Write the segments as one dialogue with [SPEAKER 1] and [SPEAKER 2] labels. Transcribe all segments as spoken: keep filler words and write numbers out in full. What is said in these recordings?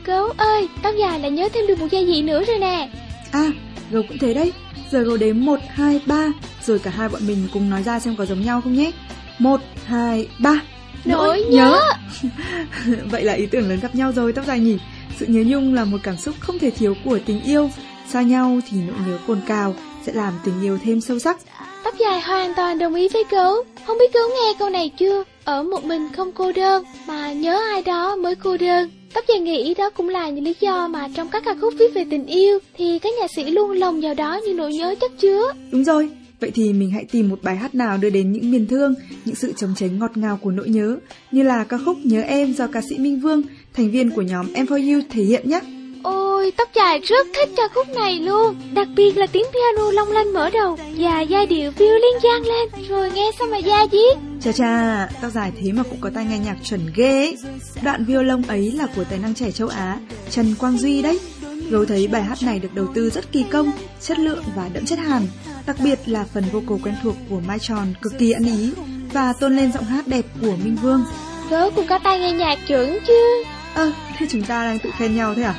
[SPEAKER 1] Gấu ơi, tóc dài lại nhớ thêm được một gia vị nữa rồi nè.
[SPEAKER 2] À, Gấu cũng thế đấy. Giờ Gấu đếm một, hai, ba, rồi cả hai bọn mình cùng nói ra xem có giống nhau không nhé. Một, hai, ba.
[SPEAKER 1] Nỗi nhớ.
[SPEAKER 2] Vậy là ý tưởng lớn gặp nhau rồi tóc dài nhỉ. Sự nhớ nhung là một cảm xúc không thể thiếu của tình yêu. Xa nhau thì nỗi nhớ cồn cào sẽ làm tình yêu thêm sâu sắc.
[SPEAKER 1] Tóc dài hoàn toàn đồng ý với Gấu. Không biết Gấu nghe câu này chưa? Ở một mình không cô đơn, mà nhớ ai đó mới cô đơn. Tóc dài nghĩ đó cũng là những lý do mà trong các ca khúc viết về tình yêu thì các nhạc sĩ luôn lồng vào đó như nỗi nhớ chất chứa.
[SPEAKER 2] Đúng rồi, vậy thì mình hãy tìm một bài hát nào đưa đến những miền thương, những sự trống tránh ngọt ngào của nỗi nhớ, như là ca khúc Nhớ Em do ca sĩ Minh Vương, thành viên của nhóm em four u thể hiện nhé.
[SPEAKER 1] Ôi, tóc dài rất thích ca khúc này luôn. Đặc biệt là tiếng piano long lanh mở đầu và giai điệu violin vang lên, rồi nghe sao mà da diết.
[SPEAKER 2] Chà chà, tóc dài thế mà cũng có tai nghe nhạc chuẩn ghê ấy. Đoạn violon ấy là của tài năng trẻ châu Á Trần Quang Duy đấy. Gấu thấy bài hát này được đầu tư rất kỳ công, chất lượng và đậm chất Hàn. Đặc biệt là phần vocal quen thuộc của Mai Tròn cực kỳ ăn ý và tôn lên giọng hát đẹp của Minh Vương.
[SPEAKER 1] Gấu cũng có tai nghe nhạc chuẩn chứ.
[SPEAKER 2] Ơ, à, thế chúng ta đang tự khen nhau thế à?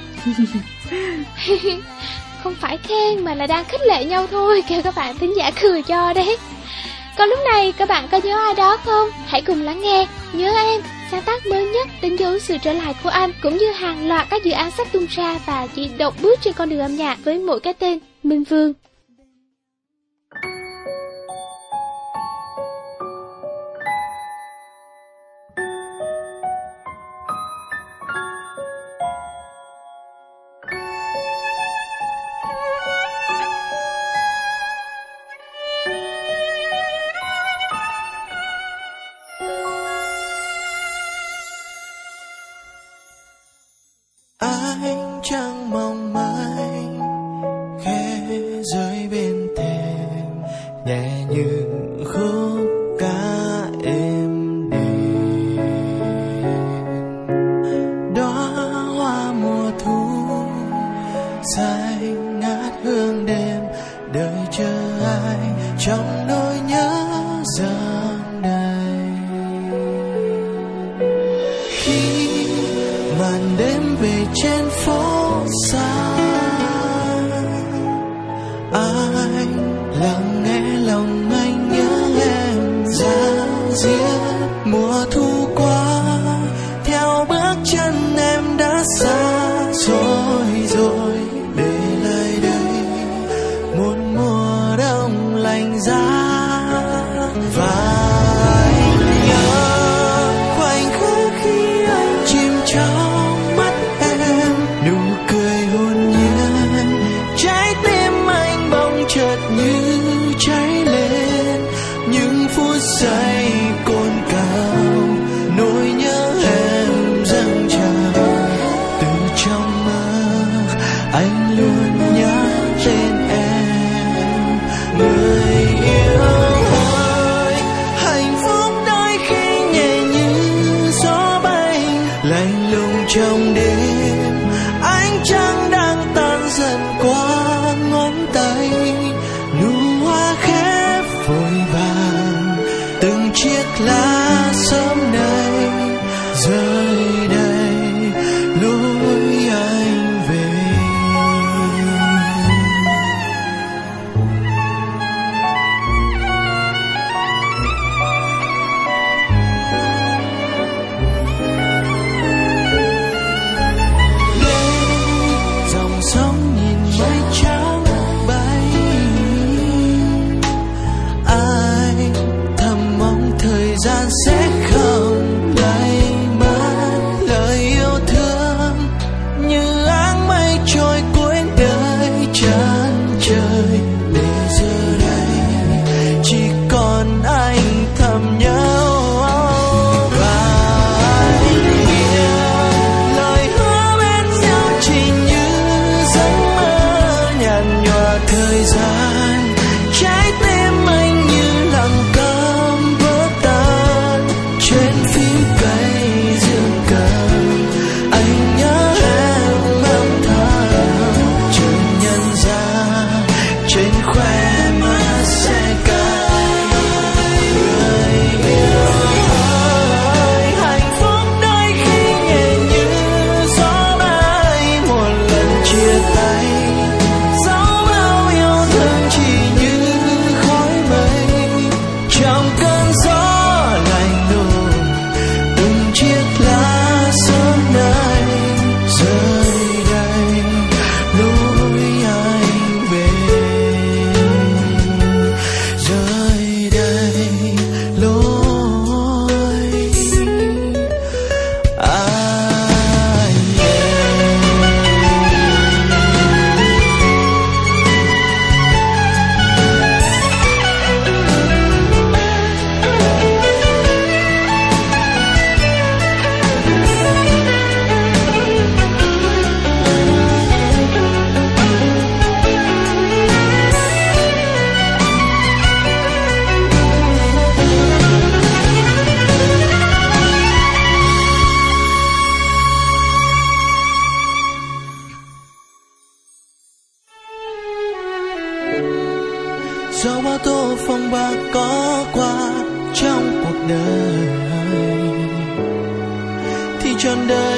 [SPEAKER 1] Không phải khen mà là đang khích lệ nhau thôi, kêu các bạn thính giả cười cho đấy. Còn lúc này các bạn có nhớ ai đó không? Hãy cùng lắng nghe Nhớ Em, sáng tác mới nhất đánh dấu sự trở lại của anh, cũng như hàng loạt các dự án sắp tung ra và chỉ độc bước trên con đường âm nhạc với mỗi cái tên Minh Vương.
[SPEAKER 3] Anh chẳng mong manh khẽ rơi bên thềm, nhẹ như khúc ca êm đềm. Đóa hoa mùa thu xanh ngát hương đêm, đợi chờ ai trong nỗi nhớ dâng đầy. Khi màn đêm về trên phố xa, anh lặng nghe lòng anh nhớ em ra diết. Mùa thu qua theo bước chân em đã xa rồi rồi, để lại đây một mùa đông lạnh giá. Và anh nhớ khoảnh khắc khi anh chìm trong mắt em, nụ cười hồn nhiên, trái tim anh bỗng chợt như cháy lên. Những phút giây cồn cào, nỗi nhớ em dâng trào. Từ trong mơ anh luôn nhắc tên em, người yêu ơi. Hạnh phúc đôi khi nhẹ như gió bay, lạnh lùng trong đêm. Ánh trăng đang tan dần qua ngón tay, nụ hoa khép vội vàng. Từng chiếc lá sớm nay rơi đầy lối anh về. đời thì trọn đời